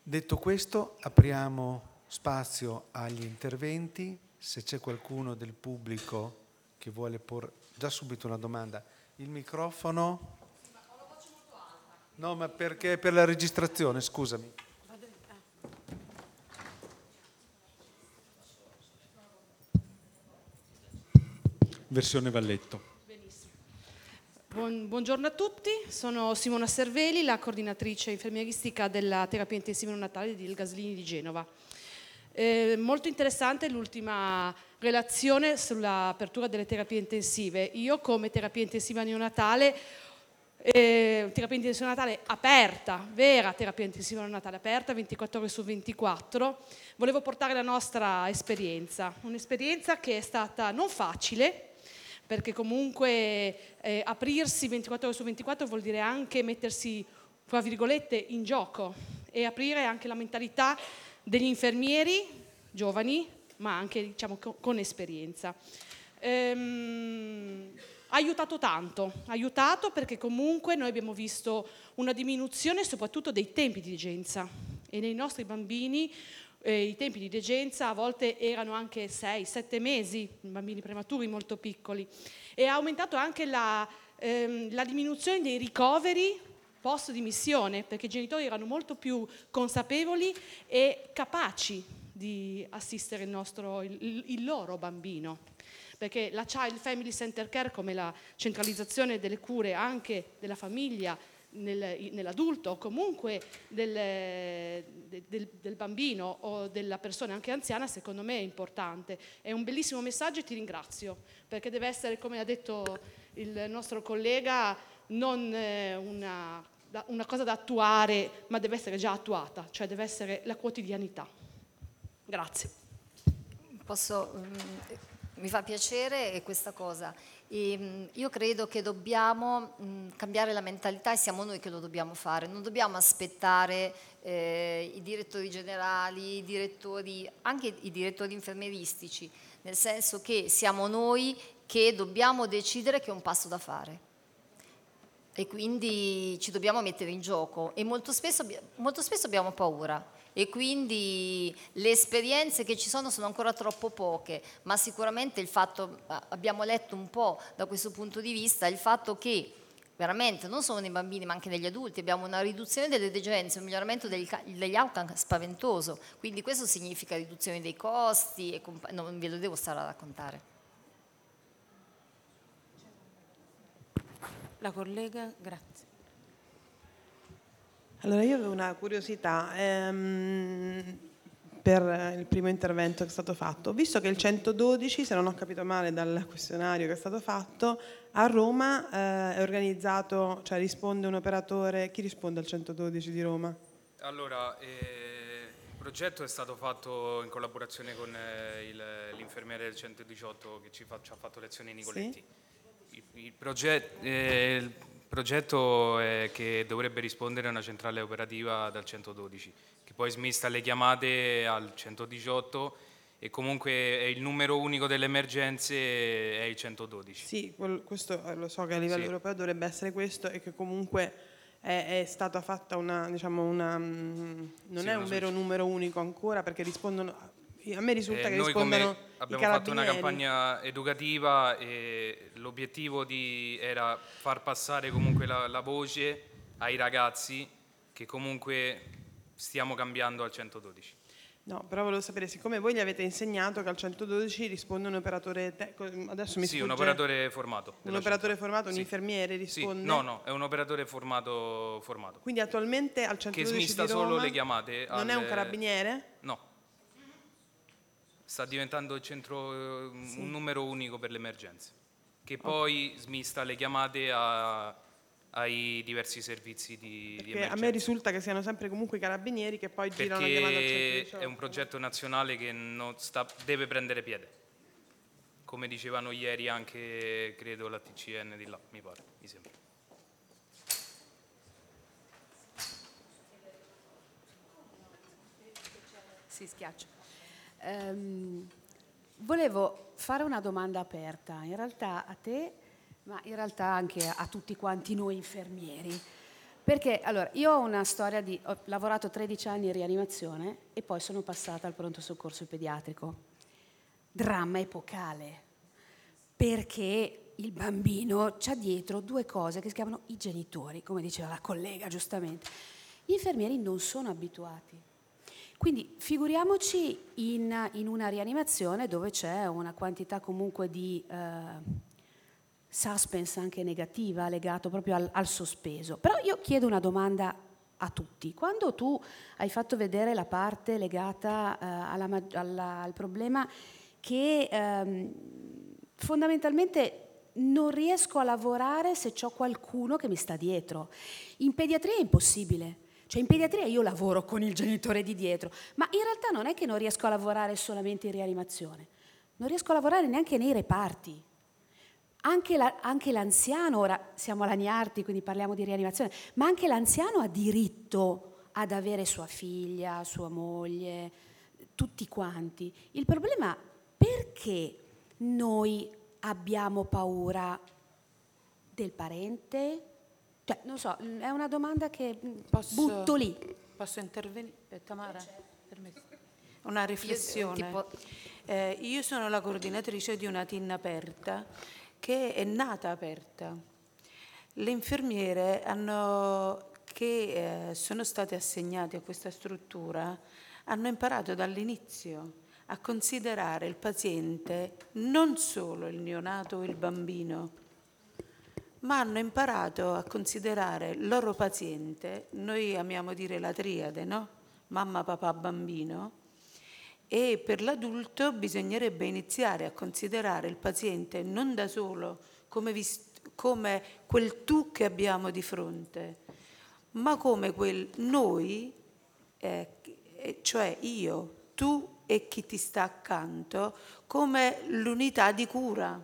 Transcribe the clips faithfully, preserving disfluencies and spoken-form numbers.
Detto questo, apriamo spazio agli interventi. Se c'è qualcuno del pubblico che vuole porre già subito una domanda, il microfono. No, ma perché per la registrazione, scusami. Versione Valletto. Benissimo. Buon, buongiorno a tutti, sono Simona Serveli, la coordinatrice infermieristica della terapia intensiva neonatale di Il Gaslini di Genova. Eh, molto interessante l'ultima relazione sull'apertura delle terapie intensive. Io come terapia intensiva neonatale, eh, terapia intensiva neonatale aperta, vera terapia intensiva neonatale aperta, ventiquattro ore su ventiquattro, volevo portare la nostra esperienza, un'esperienza che è stata non facile, perché comunque eh, aprirsi ventiquattro ore su ventiquattro vuol dire anche mettersi, fra virgolette, in gioco e aprire anche la mentalità degli infermieri giovani, ma anche diciamo con esperienza. Ehm, ha aiutato tanto, ha aiutato perché comunque noi abbiamo visto una diminuzione soprattutto dei tempi di degenza e nei nostri bambini Eh, i tempi di degenza a volte erano anche sei sette mesi, bambini prematuri molto piccoli, e ha aumentato anche la, ehm, la diminuzione dei ricoveri post dimissione, perché i genitori erano molto più consapevoli e capaci di assistere il, nostro, il, il loro bambino. Perché la Child Family Center Care, come la centralizzazione delle cure anche della famiglia, Nel, nell'adulto o comunque del, del, del bambino o della persona anche anziana, secondo me è importante. È un bellissimo messaggio e ti ringrazio, perché deve essere, come ha detto il nostro collega, non una, una cosa da attuare, ma deve essere già attuata, cioè deve essere la quotidianità. Grazie. Posso, mi fa piacere questa cosa. E io credo che dobbiamo mh, cambiare la mentalità e siamo noi che lo dobbiamo fare, non dobbiamo aspettare eh, i direttori generali, i direttori, anche i direttori infermieristici, nel senso che siamo noi che dobbiamo decidere che è un passo da fare e quindi ci dobbiamo mettere in gioco e molto spesso, molto spesso abbiamo paura. E quindi le esperienze che ci sono sono ancora troppo poche, ma sicuramente il fatto, abbiamo letto un po' da questo punto di vista, il fatto che veramente non solo nei bambini ma anche negli adulti abbiamo una riduzione delle degenze, un miglioramento degli, degli outcome spaventoso, quindi questo significa riduzione dei costi, e comp- non ve lo devo stare a raccontare. La collega, grazie. Allora io avevo una curiosità ehm, per il primo intervento che è stato fatto. Visto che il centododici, se non ho capito male dal questionario che è stato fatto, a Roma eh, è organizzato, cioè risponde un operatore. Chi risponde al centododici di Roma? Allora, eh, il progetto è stato fatto in collaborazione con eh, il, l'infermiere del centodiciotto che ci, fa, ci ha fatto lezioni Nicoletti. Sì? Il, il, proget, eh, il progetto è che dovrebbe rispondere a una centrale operativa dal centododici, che poi smista le chiamate al centodiciotto e comunque è il numero unico delle emergenze è il centododici. Sì, questo lo so che a livello sì. europeo dovrebbe essere questo e che comunque è, è stata fatta una, diciamo una, non sì, è un vero numero unico ancora perché rispondono, a me risulta eh, che noi rispondono come abbiamo fatto una campagna educativa e l'obiettivo di, era far passare comunque la, la voce ai ragazzi che comunque stiamo cambiando al centododici. No, però volevo sapere, siccome voi gli avete insegnato che al centododici risponde un operatore, te- adesso mi sì, sfugge, un operatore formato. Un operatore centro. formato, un sì. infermiere risponde? Sì. No, no, è un operatore formato. formato. Quindi attualmente al centododici che smista di Roma solo le chiamate. Non al... è un carabiniere? No. Sta diventando il centro, sì. un numero unico per le emergenze, che okay. poi smista le chiamate a, ai diversi servizi di, di emergenza. A me risulta che siano sempre comunque i carabinieri che poi Perché girano la chiamata al centodiciotto. È un progetto nazionale che non sta, deve prendere piede, come dicevano ieri anche, credo, la T C N di là, mi pare, mi sembra. Si schiaccia. Um, volevo fare una domanda aperta, in realtà a te, ma in realtà anche a tutti quanti noi infermieri. Perché allora io ho una storia di, ho lavorato tredici anni in rianimazione e poi sono passata al pronto soccorso pediatrico. Dramma epocale, perché il bambino c'ha dietro due cose che si chiamano i genitori, come diceva la collega giustamente. Gli infermieri non sono abituati. Quindi figuriamoci in, in una rianimazione dove c'è una quantità comunque di eh, suspense anche negativa legato proprio al, al sospeso. Però io chiedo una domanda a tutti. Quando tu hai fatto vedere la parte legata eh, alla, alla, al problema che ehm, fondamentalmente non riesco a lavorare se c'ho qualcuno che mi sta dietro. In pediatria è impossibile. Cioè in pediatria io lavoro con il genitore di dietro, ma in realtà non è che non riesco a lavorare solamente in rianimazione, non riesco a lavorare neanche nei reparti. Anche, la, anche l'anziano, ora siamo alla Niarti, quindi parliamo di rianimazione, ma anche l'anziano ha diritto ad avere sua figlia, sua moglie, tutti quanti. Il problema è perché noi abbiamo paura del parente? Cioè, non so, è una domanda che posso, butto lì. Posso intervenire? Eh, Tamara? Permesso. Una riflessione. Io, tipo... eh, io sono la coordinatrice di una T I N aperta che è nata aperta. Le infermiere hanno, che eh, sono state assegnate a questa struttura hanno imparato dall'inizio a considerare il paziente non solo il neonato o il bambino, ma hanno imparato a considerare il loro paziente, noi amiamo dire la triade, no? Mamma, papà, bambino, e per l'adulto bisognerebbe iniziare a considerare il paziente non da solo come, vist- come quel tu che abbiamo di fronte, ma come quel noi, eh, cioè io, tu e chi ti sta accanto, come l'unità di cura.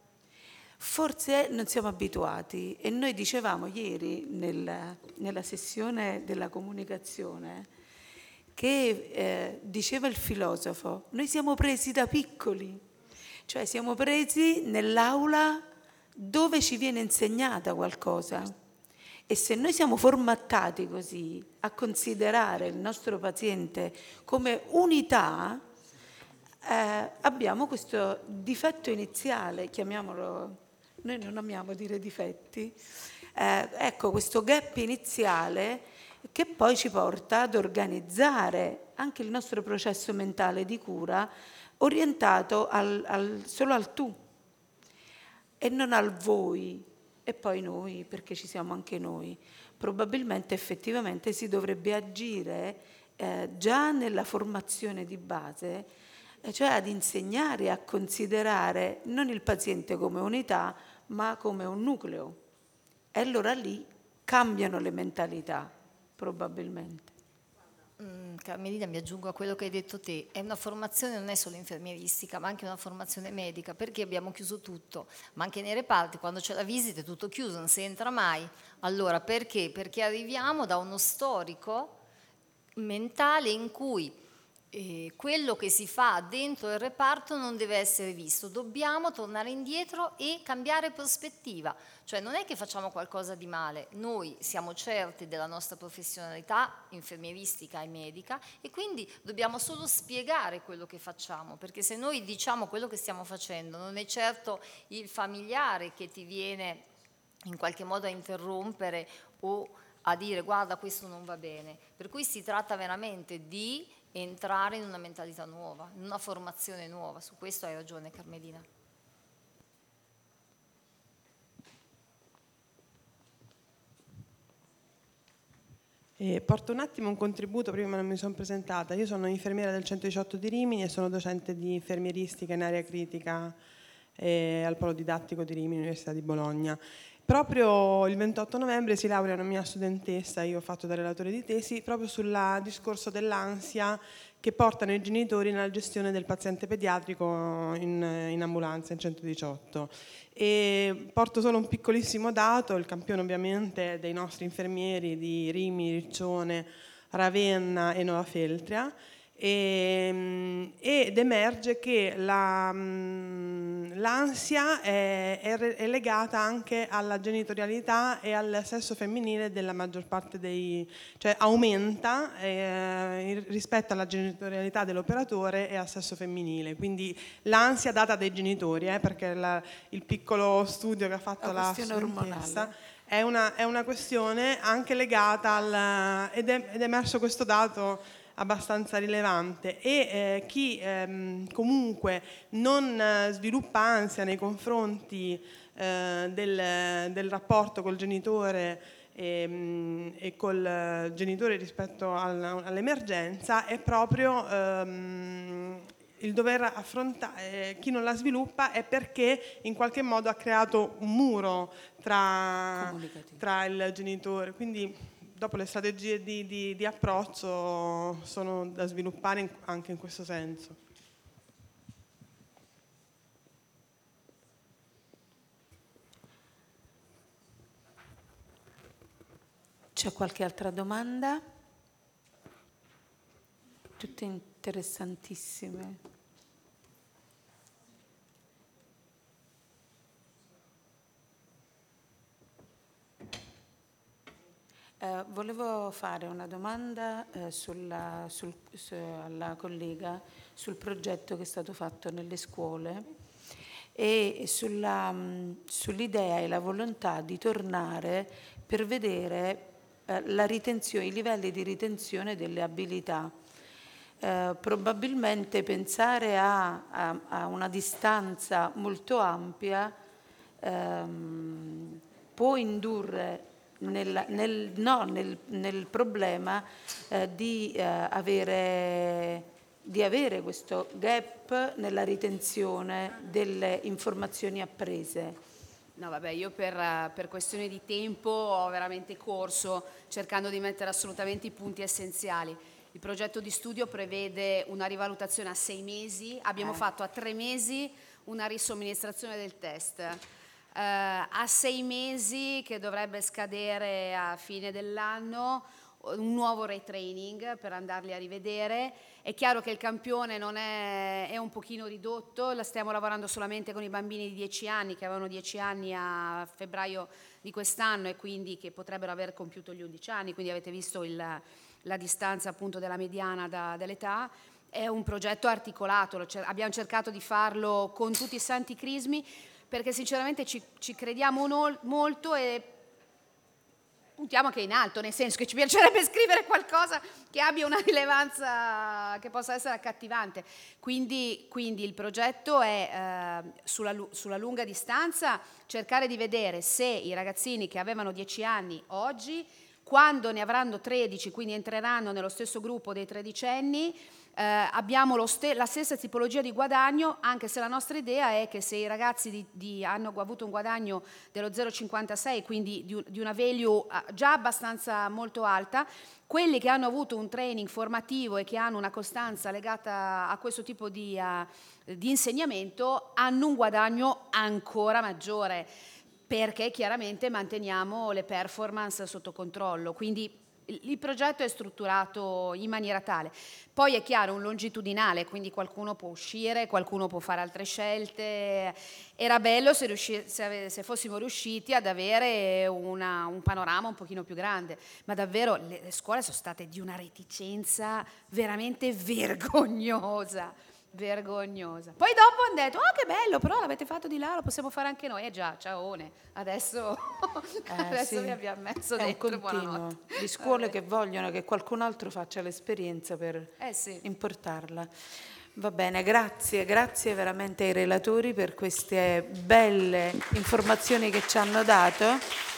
Forse non siamo abituati e noi dicevamo ieri nel, nella sessione della comunicazione che eh, diceva il filosofo, noi siamo presi da piccoli, cioè siamo presi nell'aula dove ci viene insegnata qualcosa e se noi siamo formattati così a considerare il nostro paziente come unità, eh, abbiamo questo difetto iniziale, chiamiamolo, noi non amiamo dire difetti, eh, ecco questo gap iniziale che poi ci porta ad organizzare anche il nostro processo mentale di cura orientato al, al, solo al tu e non al voi e poi noi, perché ci siamo anche noi. Probabilmente effettivamente si dovrebbe agire eh, già nella formazione di base, eh, cioè ad insegnare a considerare non il paziente come unità, ma come un nucleo. E allora lì cambiano le mentalità, probabilmente. Mm, Carmelina, mi aggiungo a quello che hai detto te, è una formazione non è solo infermieristica ma anche una formazione medica, perché abbiamo chiuso tutto, ma anche nei reparti quando c'è la visita è tutto chiuso, non si entra mai. Allora perché? Perché arriviamo da uno storico mentale in cui eh, quello che si fa dentro il reparto non deve essere visto, dobbiamo tornare indietro e cambiare prospettiva, cioè non è che facciamo qualcosa di male, noi siamo certi della nostra professionalità infermieristica e medica e quindi dobbiamo solo spiegare quello che facciamo, perché se noi diciamo quello che stiamo facendo non è certo il familiare che ti viene in qualche modo a interrompere o a dire guarda questo non va bene, per cui si tratta veramente di entrare in una mentalità nuova, in una formazione nuova, su questo hai ragione Carmelina. E porto un attimo un contributo, prima non mi sono presentata, io sono infermiera del centodiciotto di Rimini e sono docente di infermieristica in area critica eh, al Polo Didattico di Rimini, Università di Bologna. Proprio il ventotto novembre si laurea una mia studentessa, io ho fatto da relatore di tesi, proprio sul discorso dell'ansia che portano i genitori nella gestione del paziente pediatrico in, in ambulanza, in centodiciotto. E porto solo un piccolissimo dato, il campione ovviamente dei nostri infermieri di Rimini, Riccione, Ravenna e Nova Feltria, E, ed emerge che la, l'ansia è, è, è legata anche alla genitorialità e al sesso femminile della maggior parte dei, cioè aumenta eh, rispetto alla genitorialità dell'operatore e al sesso femminile, quindi l'ansia data dai genitori, eh, perché la, il piccolo studio che ha fatto la studentessa è una, è una questione anche legata al, ed è, ed è emerso questo dato abbastanza rilevante, e eh, chi ehm, comunque non eh, sviluppa ansia nei confronti eh, del, del rapporto col genitore e, e col genitore rispetto all'emergenza è proprio ehm, il dover affrontare, chi non la sviluppa è perché in qualche modo ha creato un muro tra, tra il genitore, quindi dopo le strategie di, di, di approccio sono da sviluppare in, anche in questo senso. C'è qualche altra domanda? Tutte interessantissime. Eh, volevo fare una domanda eh, sulla, sul, su, alla collega sul progetto che è stato fatto nelle scuole e sulla, mh, sull'idea e la volontà di tornare per vedere eh, la ritenzione, i livelli di ritenzione delle abilità. Eh, probabilmente pensare a, a, a una distanza molto ampia ehm, può indurre Nel, nel, no, nel, nel problema eh, di, eh, avere, di avere questo gap nella ritenzione delle informazioni apprese. No, vabbè, io per, per questione di tempo ho veramente corso cercando di mettere assolutamente i punti essenziali. Il progetto di studio prevede una rivalutazione a sei mesi, abbiamo eh. fatto a tre mesi una risomministrazione del test. Uh, a sei mesi, che dovrebbe scadere a fine dell'anno, un nuovo retraining per andarli a rivedere. È chiaro che il campione non è, è un pochino ridotto, la stiamo lavorando solamente con i bambini di dieci anni, che avevano dieci anni a febbraio di quest'anno e quindi che potrebbero aver compiuto gli undici anni, quindi avete visto il, la distanza appunto della mediana da, dell'età. È un progetto articolato, abbiamo cercato di farlo con tutti i santi crismi, perché sinceramente ci, ci crediamo no, molto e puntiamo anche in alto, nel senso che ci piacerebbe scrivere qualcosa che abbia una rilevanza, che possa essere accattivante. Quindi, quindi il progetto è eh, sulla, sulla lunga distanza cercare di vedere se i ragazzini che avevano dieci anni oggi, quando ne avranno tredici, quindi entreranno nello stesso gruppo dei tredicenni, Eh, abbiamo lo ste- la stessa tipologia di guadagno, anche se la nostra idea è che se i ragazzi di, di hanno avuto un guadagno dello zero virgola cinquantasei, quindi di, di una value già abbastanza molto alta, quelli che hanno avuto un training formativo e che hanno una costanza legata a questo tipo di, uh, di insegnamento hanno un guadagno ancora maggiore, perché chiaramente manteniamo le performance sotto controllo. Quindi il progetto è strutturato in maniera tale. Poi è chiaro, un longitudinale, quindi qualcuno può uscire, qualcuno può fare altre scelte. Era bello se, riusci- se, ave- se fossimo riusciti ad avere una, un panorama un pochino più grande, ma davvero le, le scuole sono state di una reticenza veramente vergognosa. Vergognosa. Poi dopo hanno detto, oh che bello, però l'avete fatto di là, lo possiamo fare anche noi. Eh già, ciaone, adesso, eh, adesso sì. vi abbiamo messo è dentro, un continuo buonanotte. di scuole che vogliono che qualcun altro faccia l'esperienza per eh sì. importarla. Va bene, grazie, grazie veramente ai relatori per queste belle informazioni che ci hanno dato.